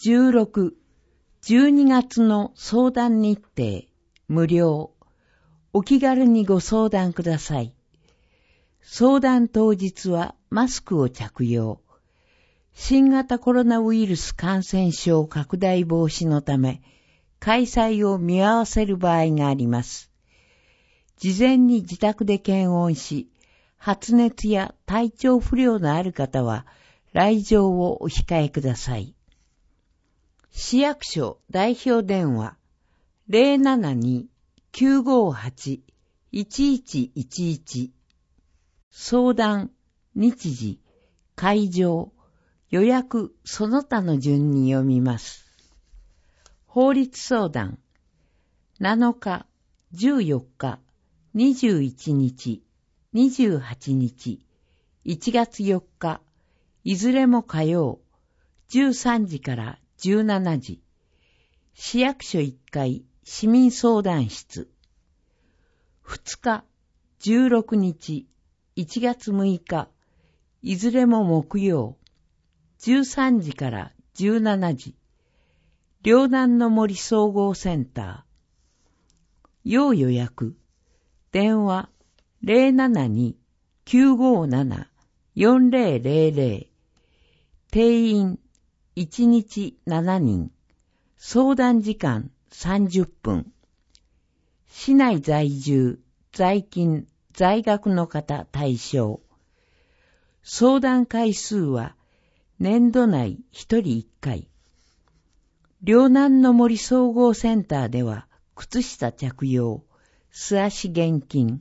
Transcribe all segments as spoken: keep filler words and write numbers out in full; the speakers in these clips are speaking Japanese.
じゅうろく、じゅうにがつの相談日程、無料。お気軽にご相談ください。相談当日はマスクを着用。新型コロナウイルス感染症拡大防止のため、開催を見合わせる場合があります。事前に自宅で検温し、発熱や体調不良のある方は、来場をお控えください。市役所代表電話 ゼロななに きゅうごはち いちいちいちいち 相談、日時、会場、予約その他の順に読みます。法律相談なのか、じゅうよっか、にじゅういちにち、にじゅうはちにち、いちがつよっか、いずれも火曜、じゅうさんじからじゅうしちじ、市役所いっかい市民相談室。ふつか、じゅうろくにち、いちがつむいか、いずれも木曜、じゅうさんじからじゅうしちじ、両南の森総合センター。要予約、電話 ゼロななに きゅうごなな よんゼロゼロゼロ、定員いちにちしちにん、相談時間さんじゅっぷん。市内在住、在勤、在学の方対象。相談回数は年度内ひとりいっかい。両南の森総合センターでは靴下着用、素足厳禁。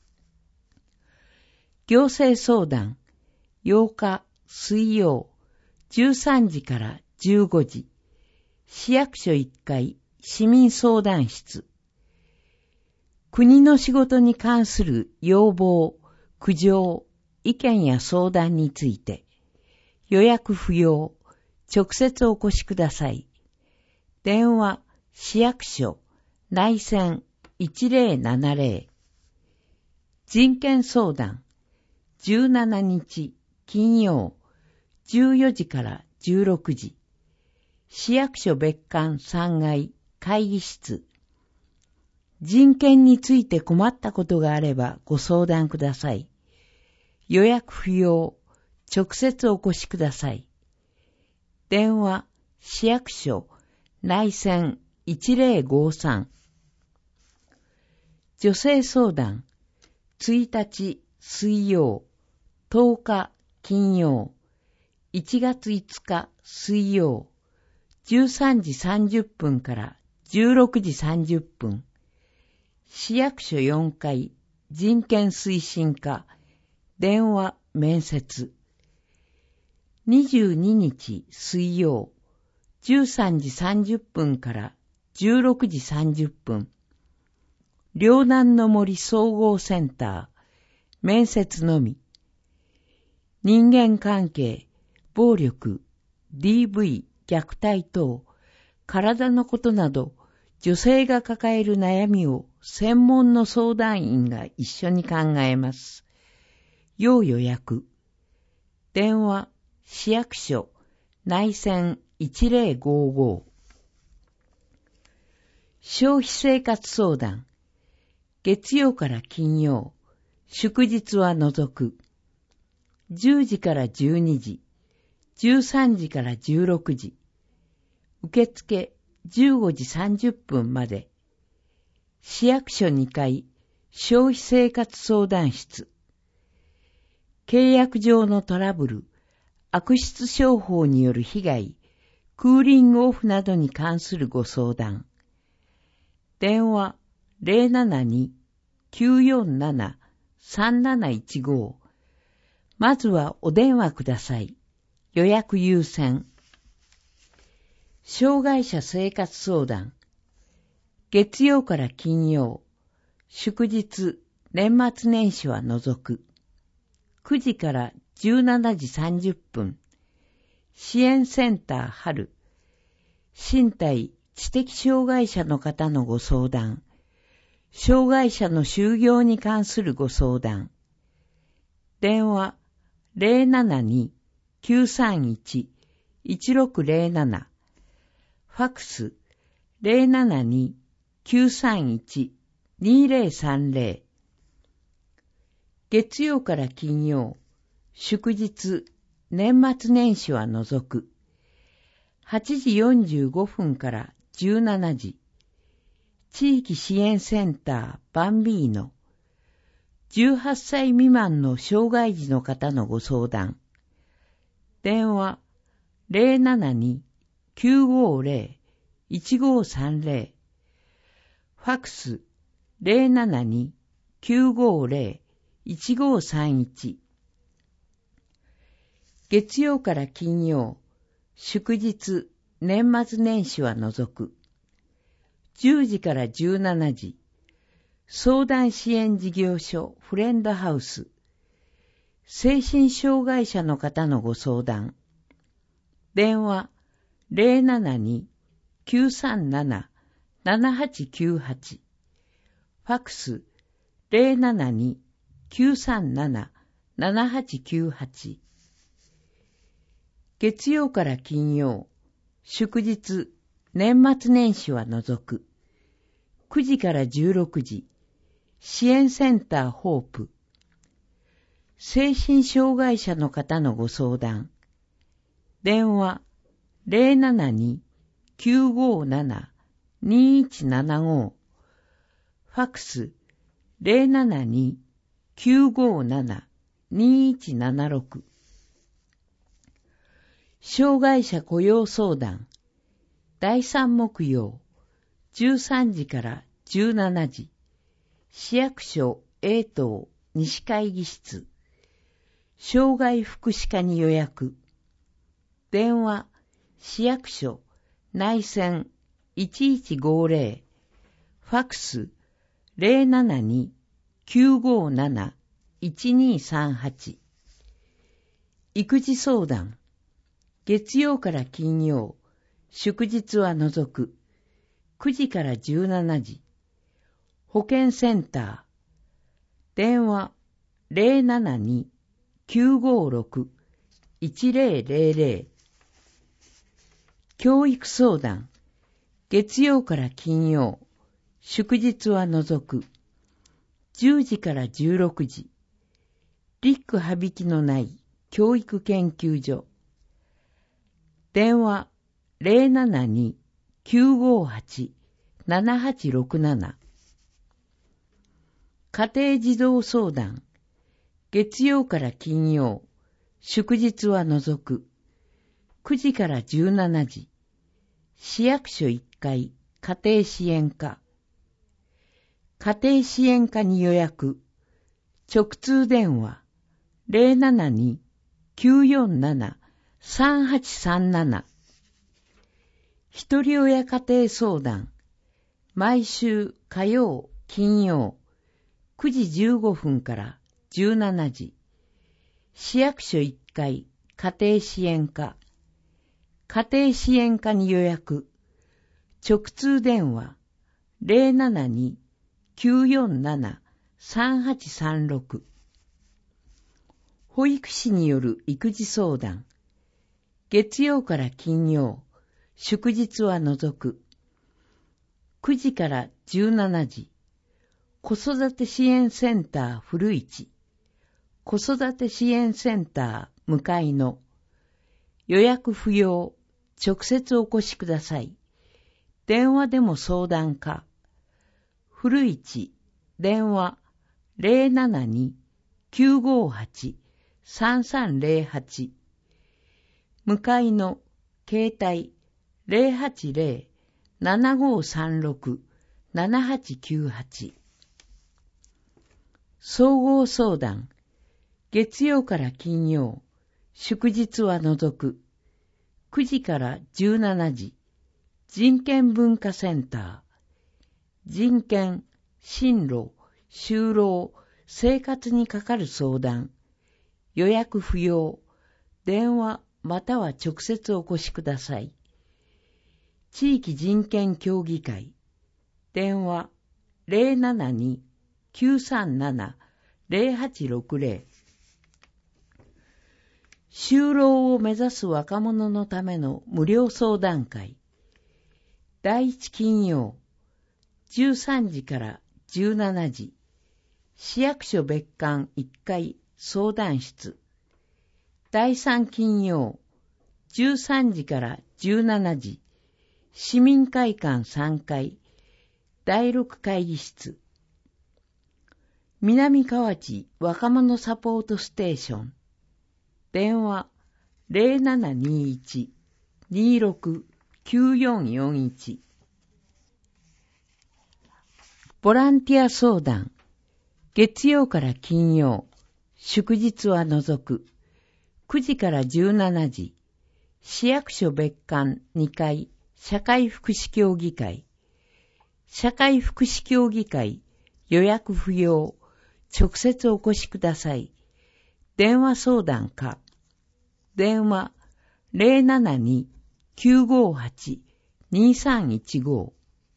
行政相談ようか水曜じゅうさんじからじゅうごじ、市役所いっかい市民相談室。国の仕事に関する要望、苦情、意見や相談について、予約不要、直接お越しください。電話、市役所、内線いちゼロななゼロ。人権相談、じゅうしちにち金曜、じゅうよじからじゅうろくじ、市役所別館さんがい会議室。人権について困ったことがあればご相談ください。予約不要、直接お越しください。電話、市役所、内線いちゼロごさん。女性相談、いちにち水曜、とおか金曜、いちがついつか水曜、じゅうさんじさんじゅっぷんからじゅうろくじさんじゅっぷん。市役所よんかい人権推進課、電話面接。にじゅうににち水曜、じゅうさんじさんじゅっぷんからじゅうろくじさんじゅっぷん。両南の森総合センター、面接のみ。人間関係、暴力、ディーブイ、虐待等、体のことなど、女性が抱える悩みを専門の相談員が一緒に考えます。要予約。電話、市役所、内線いちゼロごご。消費生活相談。月曜から金曜、祝日は除く。じゅうじからじゅうにじ、じゅうさんじからじゅうろくじ。受付じゅうごじさんじゅっぷんまで。市役所にかい消費生活相談室。契約上のトラブル、悪質商法による被害、クーリングオフなどに関するご相談。電話 ゼロななに きゅうよんなな さんなないちご。まずはお電話ください。予約優先。障害者生活相談。月曜から金曜、祝日、年末年始は除く。くじからじゅうしちじさんじゅっぷん。支援センター春。身体、知的障害者の方のご相談。障害者の就業に関するご相談。電話ゼロななに きゅうさんいち いちろくゼロなな。 ファックス ゼロななに きゅうさんいち にゼロさんゼロ。月曜から金曜、祝日、年末年始は除く。はちじよんじゅうごふんからじゅうしちじ。地域支援センターバンビーノ。じゅうはっさい未満の障害児の方のご相談。電話ゼロななに きゅうごゼロ いちごさんゼロ。ファックスゼロななに きゅうごゼロ いちごさんいち。月曜から金曜、祝日、年末年始は除く。じゅうじからじゅうしちじ。相談支援事業所フレンドハウス。精神障害者の方のご相談。電話ゼロななに きゅうさんなな ななはちきゅうはち。ファックスゼロななに きゅうさんなな ななはちきゅうはち。月曜から金曜、祝日、年末年始は除く。くじからじゅうろくじ。支援センターホープ。精神障害者の方のご相談。電話ゼロななに きゅうごなな にいちななご。ファックスゼロななに きゅうごなな にいちななろく。障害者雇用相談。だいさん木曜、じゅうさんじからじゅうしちじ。市役所 A 棟西会議室。障害福祉課に予約。電話、市役所、内線いちいちごゼロ。ファックスゼロななに きゅうごなな いちにさんはち。育児相談。月曜から金曜、祝日は除く。くじからじゅうしちじ。保健センター。電話ゼロななに きゅうごろく いちゼロゼロゼロ。教育相談。月曜から金曜、祝日は除く。じゅうじからじゅうろくじ。リック羽引のない教育研究所。電話ゼロななに きゅうごはち ななはちろくなな。家庭児童相談。月曜から金曜、祝日は除く。くじからじゅうしちじ。市役所いっかい家庭支援課。家庭支援課に予約。直通電話ゼロななに きゅうよんなな さんはちさんなな。ひとり親家庭相談。毎週火曜、金曜、くじじゅうごふんからじゅうしちじ。市役所いっかい家庭支援課。家庭支援課に予約。直通電話ゼロななに きゅうよんなな さんはちさんろく。保育士による育児相談。月曜から金曜、祝日は除く。くじからじゅうしちじ。子育て支援センター古市。子育て支援センター向かいの。予約不要。直接お越しください。電話でも相談可。古市。電話ゼロななに きゅうごはち さんさんゼロはち。向かいの携帯ゼロはちゼロ ななごさんろく ななはちきゅうはち。総合相談。月曜から金曜、祝日は除く。くじからじゅうしちじ。人権文化センター。人権、進路、就労、生活にかかる相談。予約不要。電話または直接お越しください。地域人権協議会。電話ゼロななに きゅうさんなな ゼロはちろくゼロ。就労を目指す若者のための無料相談会。 第一金曜、じゅうさんじからじゅうしちじ、市役所別館いっかい相談室。第三金曜、じゅうさんじからじゅうしちじ、市民会館さんかい、だいろく会議室。南河内若者サポートステーション。電話 ゼロななにいち にろく きゅうよんよんいち。ボランティア相談。月曜から金曜、祝日は除く。くじからじゅうしちじ、市役所別館にかい、社会福祉協議会。社会福祉協議会、予約不要。直接お越しください。電話相談か。電話 ゼロななに きゅうごはち にさんいちご。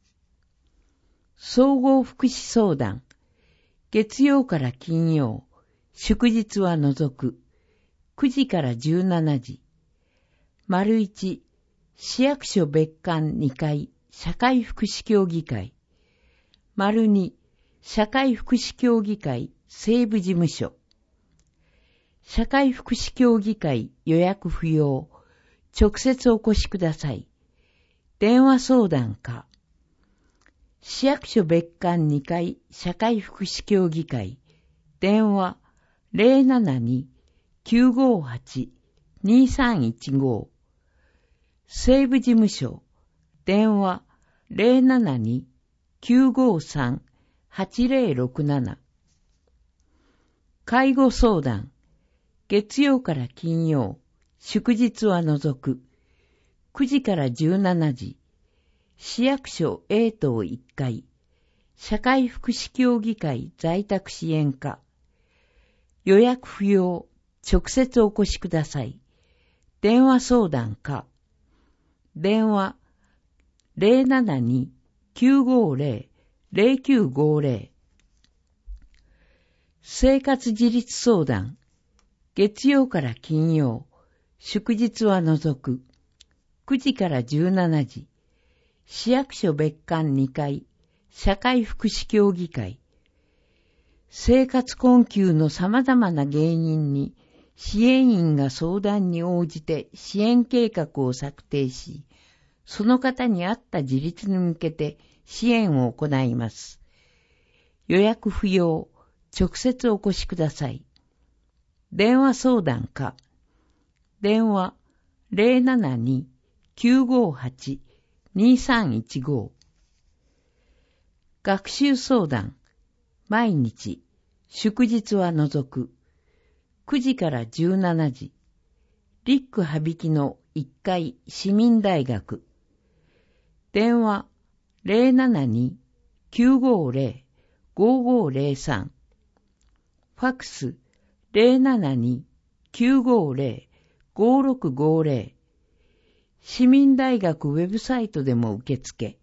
総合福祉相談。月曜から金曜、祝日は除く。くじからじゅうしちじ。丸一、市役所別館にかい、社会福祉協議会。丸二、社会福祉協議会西部事務所。社会福祉協議会予約不要。直接お越しください。電話相談か。市役所別館にかい社会福祉協議会。電話 ゼロななに きゅうごはち にさんいちご。西部事務所。電話 ゼロななに きゅうごさん はちゼロろくなな。介護相談。月曜から金曜、祝日は除く。くじからじゅうしちじ。市役所 A 棟いっかい。社会福祉協議会在宅支援課。予約不要。直接お越しください。電話相談か。電話 ゼロななに きゅうごゼロ ゼロきゅうごゼロ。生活自立相談。月曜から金曜、祝日は除く。くじからじゅうしちじ。市役所別館にかい、社会福祉協議会。生活困窮の様々な原因に、支援員が相談に応じて支援計画を策定し、その方に合った自立に向けて支援を行います。予約不要、直接お越しください。電話相談か。電話 ゼロななに きゅうごはち にさんいちご。学習相談。毎日、祝日は除く。くじからじゅうしちじ。リック羽曳のいっかい市民大学。電話 ゼロななに きゅうごゼロ ごごゼロさん。ファックス ゼロななに きゅうごゼロ ごろくごゼロ。市民大学ウェブサイトでも受付。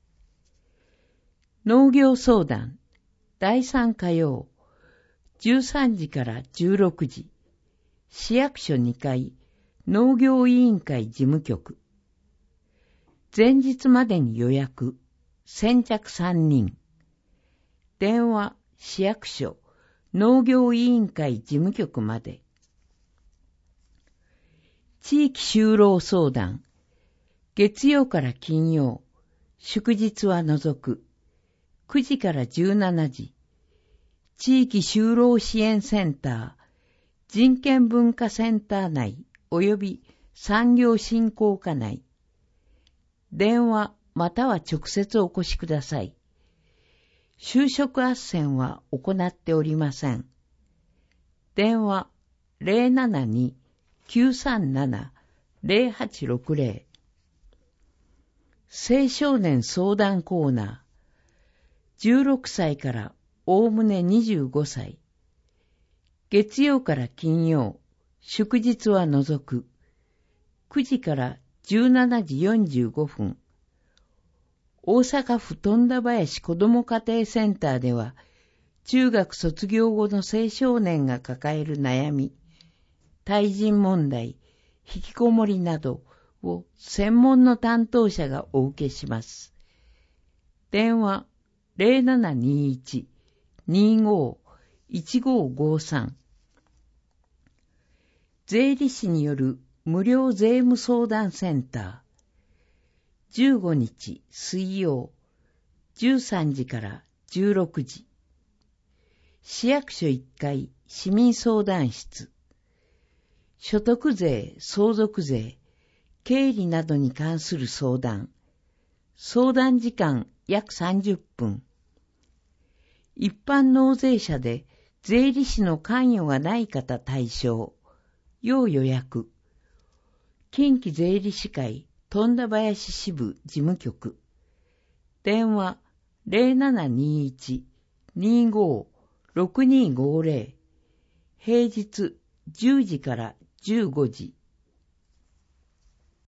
農業相談。だいさん火曜。じゅうさんじからじゅうろくじ。市役所にかい。農業委員会事務局。前日までに予約。先着さんにん。電話、市役所、農業委員会事務局まで。地域就労相談。月曜から金曜。祝日は除く。くじからじゅうしちじ。地域就労支援センター、人権文化センター内及び産業振興課内。電話または直接お越しください。就職斡旋は行っておりません。電話 ゼロななに きゅうさんなな ゼロはちろくゼロ。青少年相談コーナー。じゅうろくさいからおおむねにじゅうごさい。月曜から金曜、祝日は除く。くじからじゅうしちじよんじゅうごふん。大阪府富田林子ども家庭センターでは、中学卒業後の青少年が抱える悩み、対人問題、引きこもりなど、 を専門の担当者がお受けします。電話 ゼロななにいち にーごー いちごーごーさん。税理士による無料税務相談センター。じゅうごにち水曜じゅうさんじからじゅうろくじ。市役所いっかい市民相談室。所得税、相続税、経理などに関する相談。相談時間約さんじゅっぷん。一般納税者で税理士の関与がない方対象。要予約。近畿税理士会富田林支部事務局。電話 ゼロななにいち にーごー ろくにーごーぜろ。平日じゅうじからじゅうごじ。